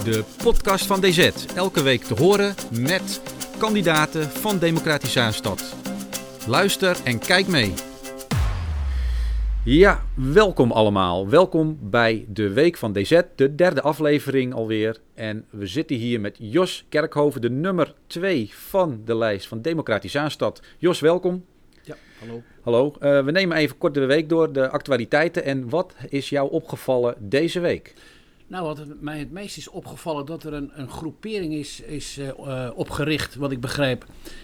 de podcast van DZ. Elke week te horen met kandidaten van Democratische Zaanstad. Luister en kijk mee. Ja, welkom allemaal. Welkom bij de Week van DZ, de derde aflevering alweer. En we zitten hier met Jos Kerkhoven, de nummer 2 van de lijst van Democratische Zaanstad. Jos, welkom. Ja, hallo. Hallo. We nemen even kort de week door, de actualiteiten. En wat is jou opgevallen deze week? Nou, wat mij het meest is opgevallen, dat er een groepering is opgericht, wat ik begrijp,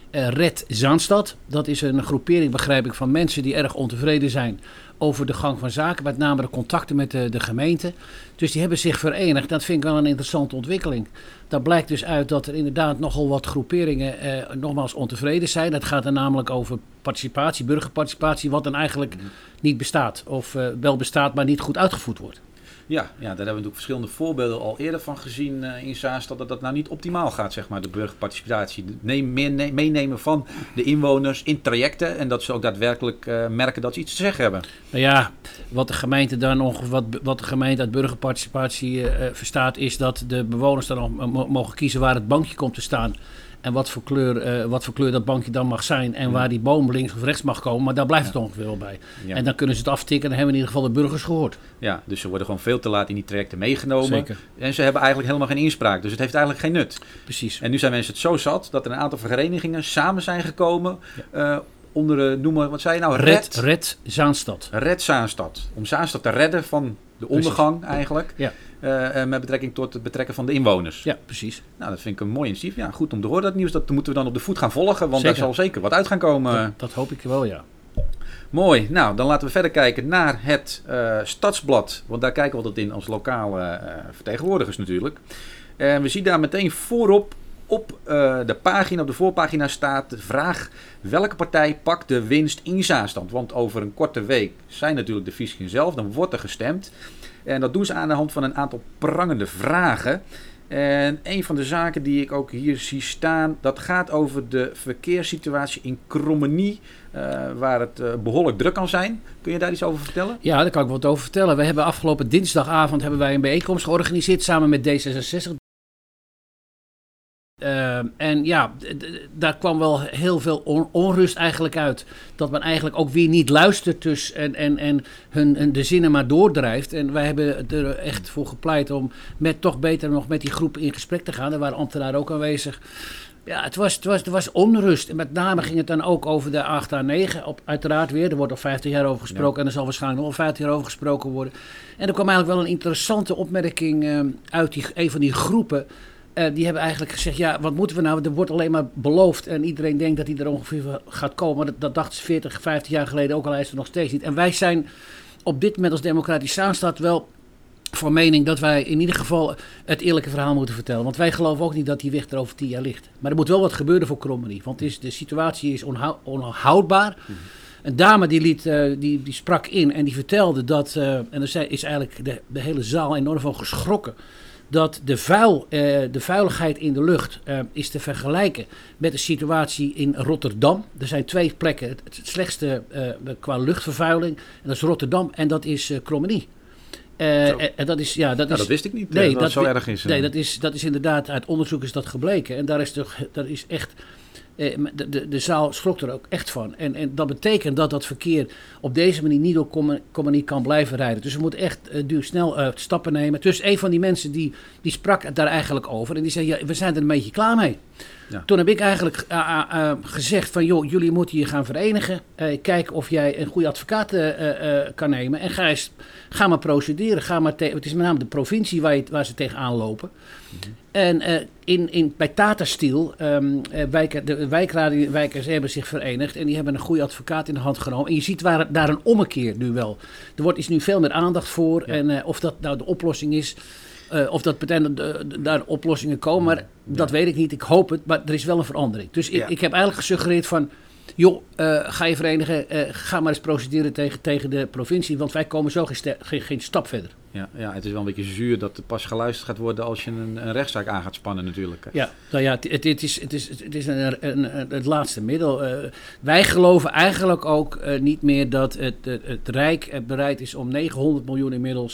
Red Zaanstad. Dat is een groepering, begrijp ik, van mensen die erg ontevreden zijn over de gang van zaken, met name de contacten met de gemeente. Dus die hebben zich verenigd. Dat vind ik wel een interessante ontwikkeling. Daar blijkt dus uit dat er inderdaad nogal wat groeperingen nogmaals ontevreden zijn. Dat gaat dan namelijk over participatie, burgerparticipatie, wat dan eigenlijk niet bestaat. Of wel bestaat, maar niet goed uitgevoerd wordt. Ja, daar hebben we natuurlijk verschillende voorbeelden al eerder van gezien in Zaanstad, dat dat nou niet optimaal gaat, zeg maar, de burgerparticipatie. Meenemen van de inwoners in trajecten en dat ze ook daadwerkelijk merken dat ze iets te zeggen hebben. Nou ja, wat de gemeente dan wat de gemeente uit burgerparticipatie verstaat, is dat de bewoners dan mogen kiezen waar het bankje komt te staan. En wat voor kleur dat bankje dan mag zijn. En waar die boom links of rechts mag komen. Maar daar blijft het ongeveer wel bij. Ja. En dan kunnen ze het aftikken. En dan hebben we in ieder geval de burgers gehoord. Ja, dus ze worden gewoon veel te laat in die trajecten meegenomen. Zeker. En ze hebben eigenlijk helemaal geen inspraak. Dus het heeft eigenlijk geen nut. Precies. En nu zijn mensen het zo zat dat er een aantal verenigingen samen zijn gekomen. Onder de, wat zei je nou? Red Zaanstad. Red Zaanstad. Om Zaanstad te redden van de ondergang eigenlijk. Ja. Met betrekking tot het betrekken van de inwoners. Ja, precies. Nou, dat vind ik een mooi initiatief. Ja, goed om te horen dat nieuws. Dat moeten we dan op de voet gaan volgen. Want zeker. Daar zal zeker wat uit gaan komen. Dat hoop ik wel, ja. Mooi. Nou, dan laten we verder kijken naar het Stadsblad. Want daar kijken we altijd in als lokale vertegenwoordigers natuurlijk. En we zien daar meteen voorop op de voorpagina staat de vraag: welke partij pakt de winst in Zaanstad? Want over een korte week zijn natuurlijk de verkiezingen zelf. Dan wordt er gestemd. En dat doen ze aan de hand van een aantal prangende vragen. En een van de zaken die ik ook hier zie staan, dat gaat over de verkeerssituatie in Krommenie, waar het behoorlijk druk kan zijn. Kun je daar iets over vertellen? Ja, daar kan ik wat over vertellen. We hebben afgelopen dinsdagavond een bijeenkomst georganiseerd samen met D66. En ja, daar kwam wel heel veel onrust eigenlijk uit. Dat men eigenlijk ook weer niet luistert dus en de zinnen maar doordrijft. En wij hebben er echt voor gepleit om toch beter nog met die groep in gesprek te gaan. Er waren ambtenaren ook aanwezig. Ja, het was onrust. En met name ging het dan ook over de A8 A9. Uiteraard weer, er wordt al 50 jaar over gesproken. Ja. En er zal waarschijnlijk nog al 50 jaar over gesproken worden. En er kwam eigenlijk wel een interessante opmerking uit een van die groepen. Die hebben eigenlijk gezegd, ja, wat moeten we nou? Er wordt alleen maar beloofd en iedereen denkt dat hij er ongeveer gaat komen. Dat dachten ze 40, 50 jaar geleden ook, al is het nog steeds niet. En wij zijn op dit moment als Democratische Zaanstad wel voor mening dat wij in ieder geval het eerlijke verhaal moeten vertellen. Want wij geloven ook niet dat die weg er over 10 jaar ligt. Maar er moet wel wat gebeuren voor Krommenie. Want de situatie is onhoudbaar. Een dame die sprak in en die vertelde dat, en er is eigenlijk de hele zaal enorm van geschrokken, dat de vuiligheid in de lucht is te vergelijken met de situatie in Rotterdam. Er zijn 2 plekken, het slechtste qua luchtvervuiling. En dat is Rotterdam en dat is Krommenie. En dat is, dat wist ik niet, nee, dat zo erg is. Nee, dat is inderdaad, uit onderzoek is dat gebleken. En dat is echt, de zaal schrok er ook echt van. En dat betekent dat verkeer op deze manier niet door Krommenie kan blijven rijden. Dus we moeten echt snel stappen nemen. Dus een van die mensen die sprak daar eigenlijk over. En die zei, ja, we zijn er een beetje klaar mee. Ja. Toen heb ik eigenlijk gezegd van, joh, jullie moeten je gaan verenigen. Kijken of jij een goede advocaat kan nemen. En ga maar procederen. Het is met name de provincie waar ze tegenaan lopen. Mm-hmm. En bij Tata Steel, de wijkers hebben zich verenigd en die hebben een goede advocaat in de hand genomen. En je ziet daar een ommekeer nu wel. Is nu veel meer aandacht voor. Ja. En of dat nou de oplossing is, of dat betekent dat daar oplossingen komen, maar dat weet ik niet. Ik hoop het, maar er is wel een verandering. Dus ik heb eigenlijk gesuggereerd van, joh, ga je verenigen, ga maar eens procederen tegen de provincie, want wij komen zo geen stap verder. Ja, het is wel een beetje zuur dat er pas geluisterd gaat worden als je een rechtszaak aan gaat spannen natuurlijk. Ja, nou ja, het is het laatste middel. Wij geloven eigenlijk ook niet meer dat het Rijk bereid is om 900 miljoen inmiddels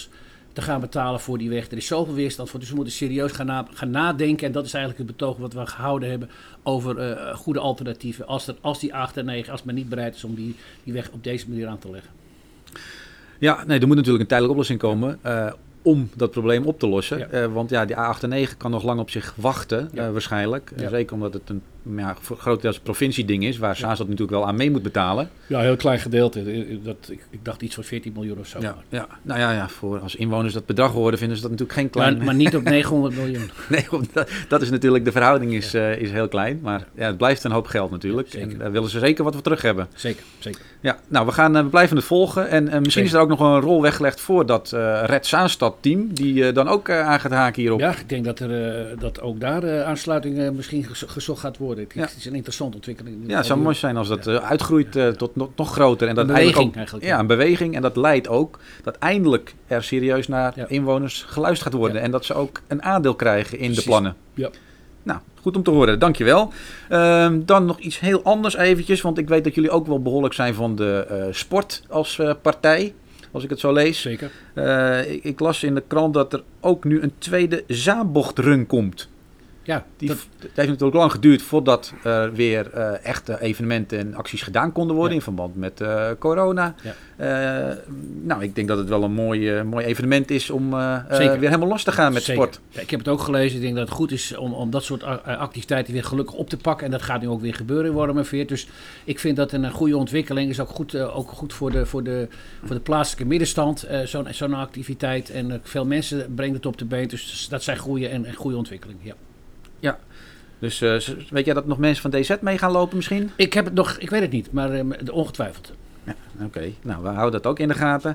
te gaan betalen voor die weg. Er is zoveel weerstand voor, dus we moeten serieus gaan nadenken. En dat is eigenlijk het betoog wat we gehouden hebben over goede alternatieven. Als die 8 en 9, als men niet bereid is om die weg op deze manier aan te leggen. Ja, nee, er moet natuurlijk een tijdelijke oplossing komen om dat probleem op te lossen. Ja. Want ja, die A8 en 9 kan nog lang op zich wachten, waarschijnlijk. Ja. Zeker omdat het een grotendeels provincieding is, waar Zaanstad natuurlijk wel aan mee moet betalen. Ja, een heel klein gedeelte. Ik dacht iets van 14 miljoen of zo. Ja. Nou ja, voor als inwoners dat bedrag horen, vinden ze dat natuurlijk geen klein... Maar niet op 900 miljoen. Nee, dat is natuurlijk, de verhouding is heel klein. Maar ja, het blijft een hoop geld natuurlijk. Ja, en daar willen ze zeker wat voor terug hebben. Zeker. Ja, nou, we blijven het volgen. En misschien is er ook nog een rol weggelegd voor dat Red Zaanstad team, die dan ook aan gaat haken hierop. Ja, ik denk dat ook daar aansluiting misschien gezocht gaat worden. Het is een interessante ontwikkeling. Ja, het zou mooi zijn als dat uitgroeit tot nog groter. En dat een beweging eigenlijk. Ja, een beweging. En dat leidt ook dat eindelijk er serieus naar inwoners geluisterd gaat worden. Ja. En dat ze ook een aandeel krijgen in de plannen. Ja. Nou, goed om te horen. Dankjewel. Dan nog iets heel anders eventjes. Want ik weet dat jullie ook wel behoorlijk zijn van de sport als partij. Als ik het zo lees. Zeker. Ik las in de krant dat er ook nu een tweede Zaanbochtrun komt. Ja, Het heeft natuurlijk lang geduurd voordat weer echte evenementen en acties gedaan konden worden in verband met corona. Ja. Nou, ik denk dat het wel een mooi evenement is om weer helemaal los te gaan met sport. Ja, ik heb het ook gelezen. Ik denk dat het goed is om dat soort activiteiten weer gelukkig op te pakken. En dat gaat nu ook weer gebeuren in Wormerveer. Dus ik vind dat een goede ontwikkeling. Is ook goed voor de plaatselijke middenstand. Zo'n activiteit. En veel mensen brengen het op de been. Dus dat zijn goede ontwikkelingen. Ja. Ja, dus weet jij dat nog mensen van DZ mee gaan lopen misschien? Ik weet het niet, maar ongetwijfeld. Ja, oké. Nou, we houden dat ook in de gaten.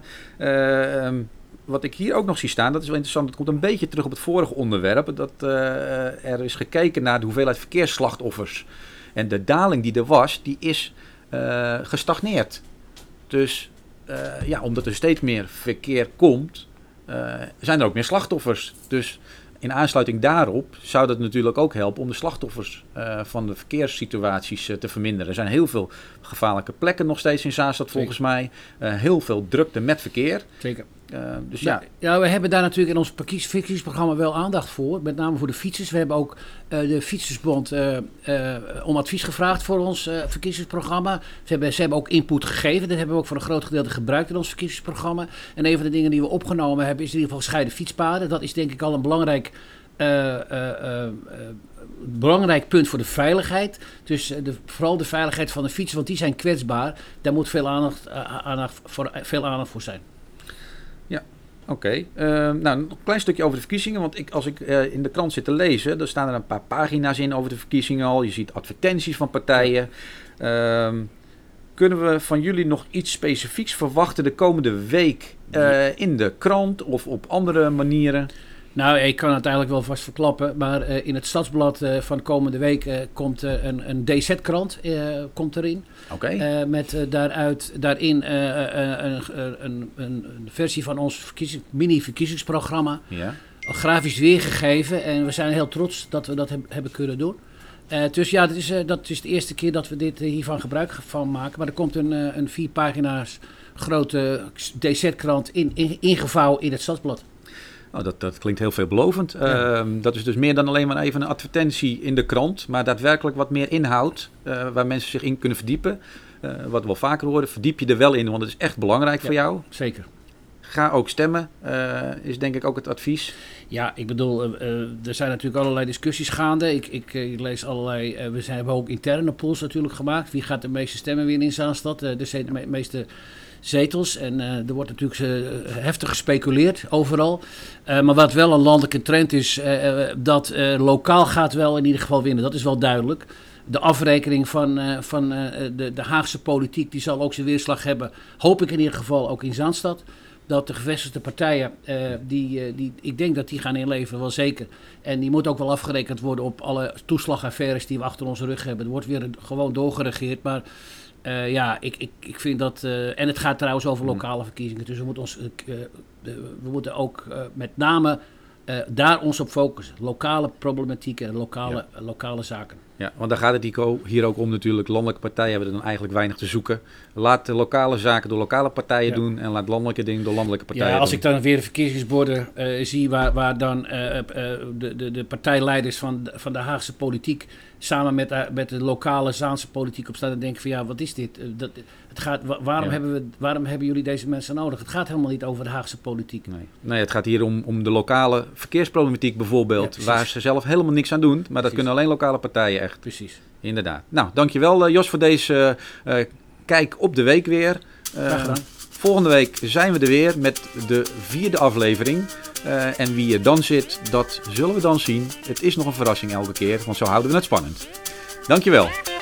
Wat ik hier ook nog zie staan, dat is wel interessant. Dat komt een beetje terug op het vorige onderwerp. Dat er is gekeken naar de hoeveelheid verkeersslachtoffers. En de daling die er was, die is gestagneerd. Dus omdat er steeds meer verkeer komt, zijn er ook meer slachtoffers. Dus in aansluiting daarop zou dat natuurlijk ook helpen om de slachtoffers van de verkeerssituaties te verminderen. Er zijn heel veel gevaarlijke plekken nog steeds in Zaanstad volgens mij. Heel veel drukte met verkeer. Zeker. Dus ja, we hebben daar natuurlijk in ons verkiezingsprogramma wel aandacht voor. Met name voor de fietsers. We hebben ook de Fietsersbond om advies gevraagd voor ons verkiezingsprogramma. Ze hebben ook input gegeven. Dat hebben we ook voor een groot gedeelte gebruikt in ons verkiezingsprogramma. En een van de dingen die we opgenomen hebben is in ieder geval gescheiden fietspaden. Dat is denk ik al een belangrijk punt voor de veiligheid. Dus vooral de veiligheid van de fietser, want die zijn kwetsbaar. Daar moet veel aandacht voor zijn. Ja, oké. Nou, een klein stukje over de verkiezingen. Want als ik in de krant zit te lezen, dan staan er een paar pagina's in over de verkiezingen al. Je ziet advertenties van partijen. Kunnen we van jullie nog iets specifieks verwachten de komende week in de krant of op andere manieren? Nou, ik kan het eigenlijk wel vast verklappen, maar in het Stadsblad van de komende week komt een DZ-krant komt erin. Okay. Met daarin een versie van ons mini-verkiezingsprogramma. Ja. Grafisch weergegeven en we zijn heel trots dat we dat hebben kunnen doen. Dus ja, dat is de eerste keer dat we hiervan gebruik van maken. Maar er komt een 4 pagina's grote DZ-krant ingevouwen in het Stadsblad. Oh, dat klinkt heel veelbelovend. Ja. Dat is dus meer dan alleen maar even een advertentie in de krant, maar daadwerkelijk wat meer inhoud waar mensen zich in kunnen verdiepen. Wat we wel vaker horen, verdiep je er wel in, want het is echt belangrijk voor jou. Zeker. Ga ook stemmen, is denk ik ook het advies. Ja, ik bedoel, er zijn natuurlijk allerlei discussies gaande. Ik lees allerlei, hebben ook interne polls natuurlijk gemaakt. Wie gaat de meeste stemmen winnen in Zaanstad? De meeste zetels. En er wordt natuurlijk heftig gespeculeerd overal. Maar wat wel een landelijke trend is, dat lokaal gaat wel in ieder geval winnen. Dat is wel duidelijk. De afrekening van de Haagse politiek, die zal ook zijn weerslag hebben. Hoop ik in ieder geval ook in Zaanstad. Dat de gevestigde partijen, ik denk dat die gaan inleveren, wel zeker. En die moet ook wel afgerekend worden op alle toeslagaffaires die we achter onze rug hebben. Er wordt weer gewoon doorgeregeerd, maar ik vind dat... en het gaat trouwens over lokale verkiezingen, dus we moeten ook met name daar ons op focussen. Lokale problematieken en lokale zaken. Ja, want daar gaat het hier ook om natuurlijk. Landelijke partijen hebben er dan eigenlijk weinig te zoeken. Laat de lokale zaken door lokale partijen doen en laat landelijke dingen door landelijke partijen doen. Ja, als ik dan weer de verkiezingsborden zie waar dan de partijleiders van de Haagse politiek samen met de lokale Zaanse politiek op staan, dan denk ik van ja, wat is dit? Waarom hebben jullie deze mensen nodig? Het gaat helemaal niet over de Haagse politiek. Nee, het gaat hier om de lokale verkeersproblematiek bijvoorbeeld, waar ze zelf helemaal niks aan doen. Maar dat kunnen alleen lokale partijen echt. Precies. Inderdaad. Nou, dankjewel Jos voor deze kijk op de week weer. Graag gedaan. Volgende week zijn we er weer met de 4e aflevering. En wie er dan zit, dat zullen we dan zien. Het is nog een verrassing elke keer, want zo houden we het spannend. Dankjewel.